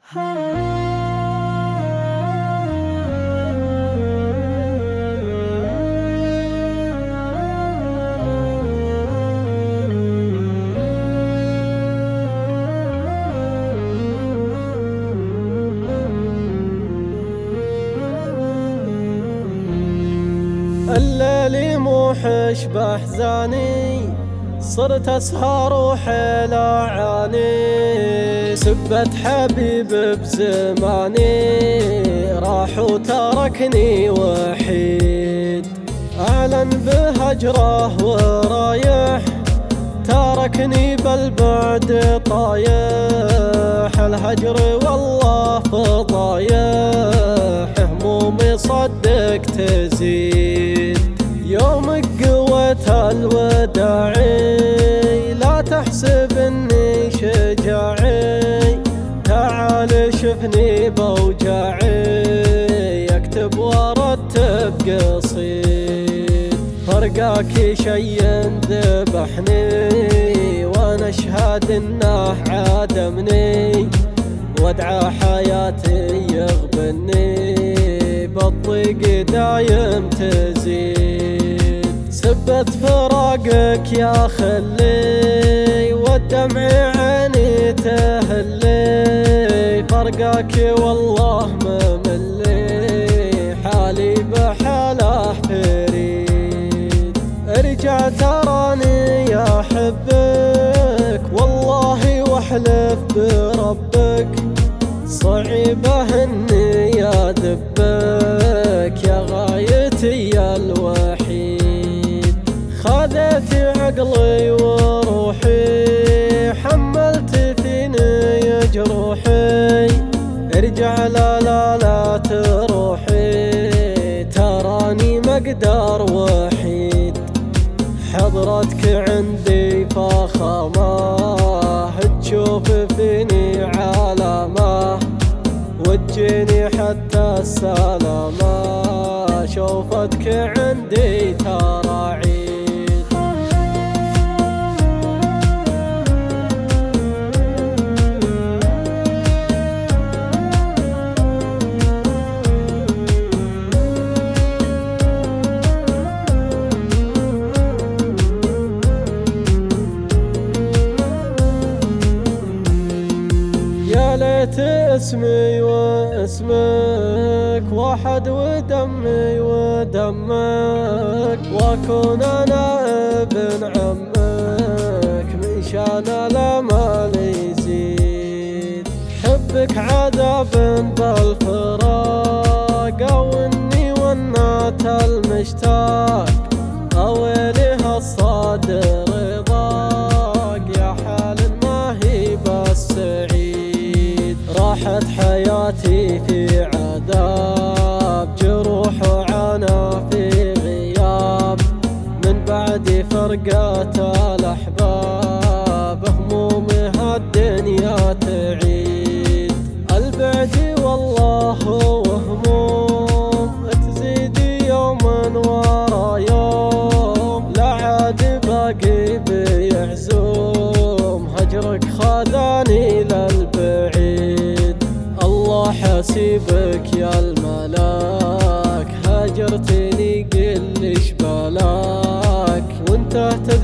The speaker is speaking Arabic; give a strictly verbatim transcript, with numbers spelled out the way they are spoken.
الليل موحش بأحزاني، صرت أسهر وحيل أعاني. سبت حبيب بزماني، راح وتركني وحيد. أعلن بهجره ورايح، تركني بالبعد طايح. الهجر والله فضايح، همومي صدق تزيد. يومك قوة الوداعي، لا تحسب اني شجاعي. تعال شفني بوجاعي، اكتب ورتب قصيد. فرقاك شي ذبحني، وانا اشهد انه عادمني. وادعى حياتي يغبني، بالضيق دايم تزيد. سبت فراقك يا خلي، والدمع عيني تهلي. فرقاك والله مملي، حالي بحاله فريد. ارجع تراني احبك، والله واحلف بربك. صعيبه اني اذبك، يا غايتي الوحيد. خذت عقلي وروحي، حملت فيني جروحي. ارجع لا لا لا تروحي، تراني مقدار وحيد. حضرتك عندي فخامة، تشوف فيني علامة. وتجيني حتى السلامة، شوفتك عندي ترى عيد. يا ليت اسمي واسمك واحد، ودمي ودمك. واكون انا ابن عمك، من شان الامل يزيد. حبك عذاب بالفراق، او اني ونات المشتاق. اويلها الصادر ضاق، يا حال ما هي بالسعيد. راحت حياتي في عذاب، جروح وعنا في غياب. من بعد فرقات الأحباب، همومي هالدنيا تعيد. البعد والله وهموم، تزيد يوما ورا يوم. لا عاد باقي بيعزوم، هجرك خذاني للبعيد. الله حسيبك يا الملاك، هاجرتني قل ايش بلاك. وانت